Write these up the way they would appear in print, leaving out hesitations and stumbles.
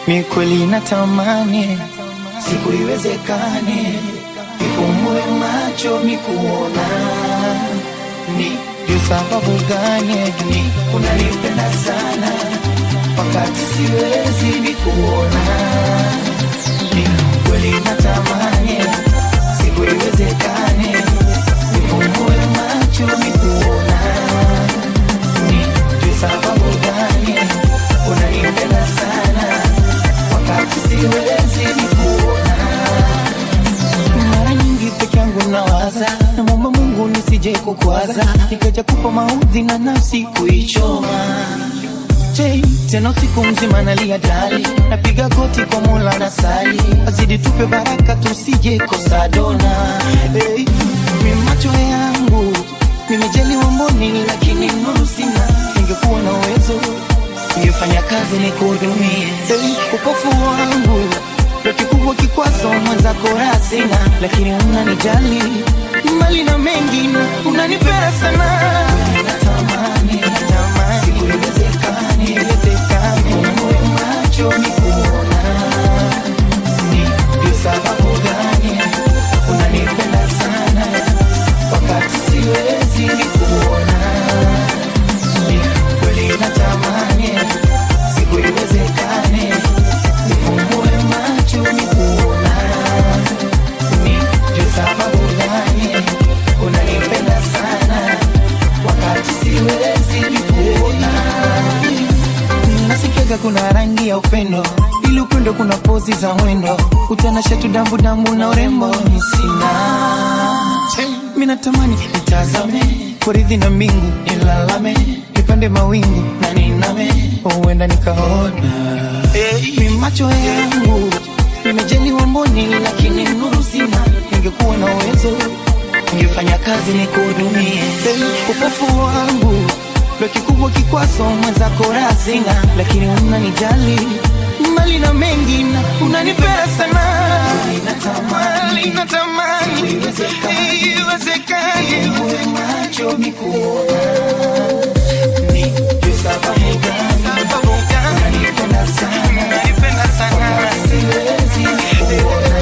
Mi kweli natamani siku iwezekane nifumbue macho nikuona. Ni juu sababu gani ni unanipenda sana wakati siwezi nikuona? Ni kweli natamani siku iwezekane nifumbue macho nikuona. Ni juu sababu gani unanipenda sana wakati siwezi nikuona? Mara nyingi peke yangu nawaza, naomba Mungu nisije kukwaza, nikaja kupa maudhi na nafsi kuichoma. Tena usiku mzima nalia dali, napiga goti kwa Mola na sali, azidi tupe baraka tusije kosa dona. Mimi macho yangu nimejaliwa mboni, lakini nuru sina. Ningekuwa na uwezo ningefanya kazi nikuhudumie. Upofu wangu ndio kikubwa kikwazo, mwenzako raha sina, lakini unanijali mali na mengi, unanipenda sana. Natamani siku iwezekane nifumbue macho nikuona. Ni sababu gani unanipenda sana wakati siwezi nikuona? Ni kweli natamani siku iwezekane nifumbue macho nikuona. Ni sababu gani unanipenda sana wakati siwezi nikuona? Nasikiaga kuna rangi ya upendo, ili upendo kuna pozi za mwendo, utanasha tu dambu dambu na urembo nisina. Mimi natamani nitazame kuridhi na mbingu, nilalame nipande mawingu na niname, huenda nikaona. Mimi macho yangu nimejaliwa mboni, lakini nuru sina. Ningekuwa na uwezo ningefanya kazi nikuhudumie. Upofu wangu ndio kikubwa kikwazo, mwenzako raha sina, lakini unanijali mali na mengi, na unanipenda sana. Natamani iwezekane nifumbue macho nikuona. Ni sababu gani unanipenda sana wakati siwezi nikuona?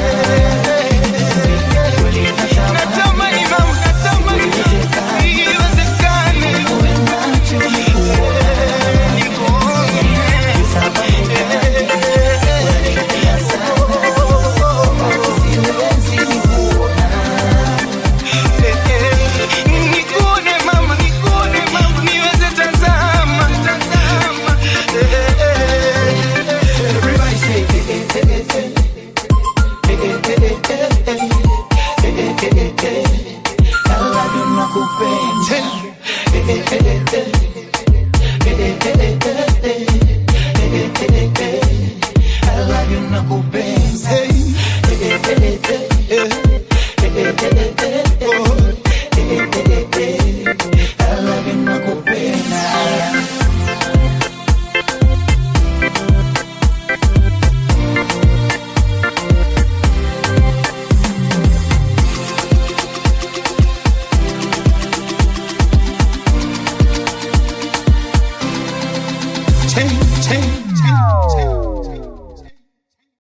I love you nakupenda.